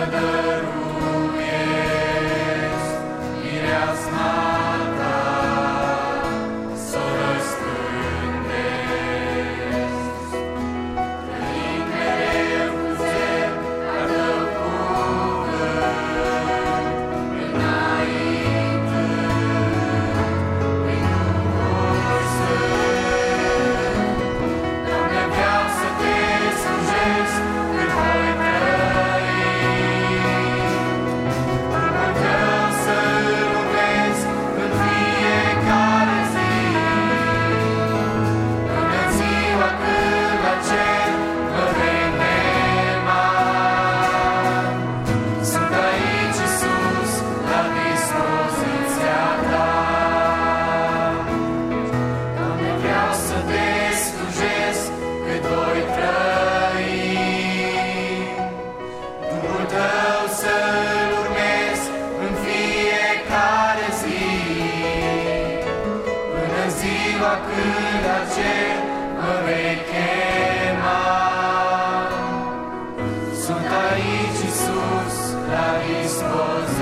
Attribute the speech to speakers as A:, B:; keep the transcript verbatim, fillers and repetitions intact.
A: dăruiesc mireasma ta, s-o răspândesc. Trăind mereu cu zel al tău cuvânt, înaintând prin Duhul Sfânt. Doamne, vreau să te slujesc cât voi trăi, Drumul tău să-l urmez în fiecare zi, până în ziua când la cer mă vei înema. Sunt aici, Iisus, la dispoziția ta. Doamne, vreau să te slujesc cât voi trăi, Drumul tău să-l urmez în fiecare zi, până în ziua când la cer mă vei chema. Sunt aici, Iisus, la dispoziția